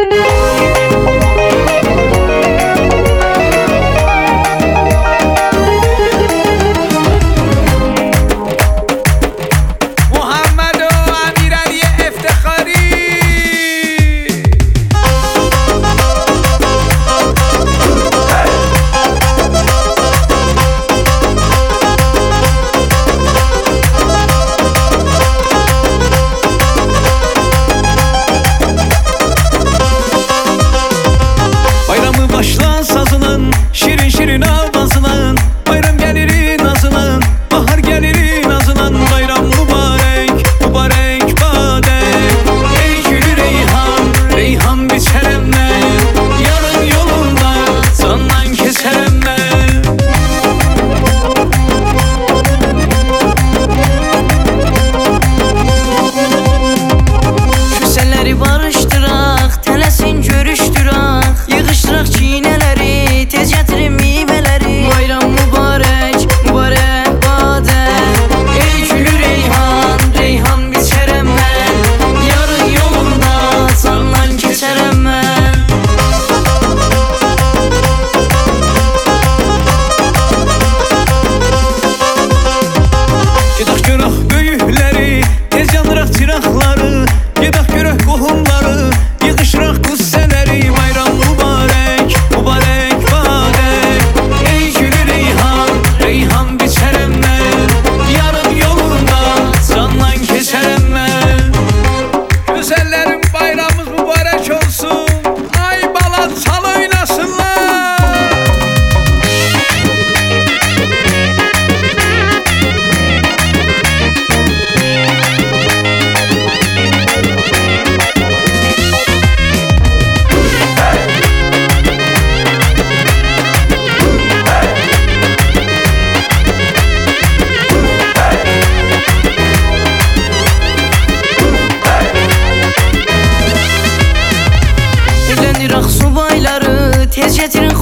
Şirin şirin avazlan, bayram gelir nazlan, bahar gelir nazlan. Bayram mübarek, mübarek badek. Ey gülü reyhan, reyhan biçerem ben, yarın yolunda candan keserem ben. Küsələri barışdıraq, tələsin görüşdüraq, yığışdıraq çiynələri, tez gətirin meyvələri. Bayram mübarək, mübarək badək. Ey gülü reyhan, reyhan biçərəm mən, yarın yolunda candan keçərəm mən. Gedək görək böyükləri, tez yandıraq çıraqları, gedək görək qohumları, yığışıraq qüssələri. Bayram mübarək, mübarək badək. Ey gülü reyhan, reyhan biçərəm mən, yarın yolunda candan keçərəm mən. Gözəllərim, bayramımız mübarək olsun. Ay bala, çal oynasınlar. Evləndirək subayları, tez gətirin